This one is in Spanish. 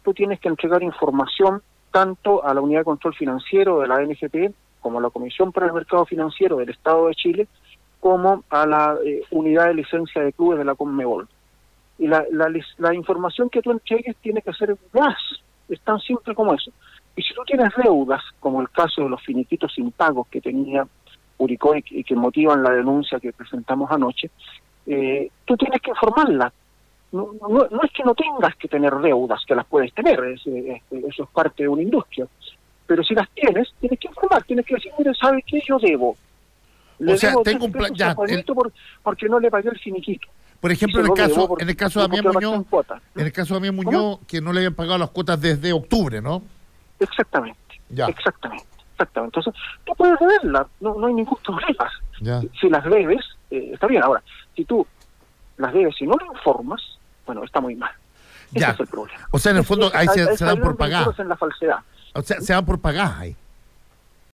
tú tienes que entregar información tanto a la Unidad de Control Financiero de la ANFP, como a la Comisión para el Mercado Financiero del Estado de Chile, como a la Unidad de Licencia de Clubes de la Conmebol. Y la información que tú entregues tiene que ser veraz, es tan simple como eso. Y si tú tienes deudas, como el caso de los finiquitos impagos que tenía Curicó y que motivan la denuncia que presentamos anoche, tú tienes que informarla. No es que no tengas que tener deudas, que las puedes tener, eso es parte de una industria. Pero si las tienes, tienes que informar, tienes que decir, mire, ¿sabe qué? Yo debo. O sea, tengo un plan ya. Porque no le pagué el finiquito. Por ejemplo, en el caso de Damián Muñoz, que no le habían pagado las cuotas desde octubre, ¿no? Exactamente. Ya. Exactamente. Entonces, tú puedes deberla, no hay ningún problema. Ya. Si las debes, está bien. Ahora, si tú las debes y no lo informas, bueno, está muy mal. Ese es el problema. O sea, en el fondo ahí se dan por pagar. En la falsedad. O sea, se dan por pagar ahí.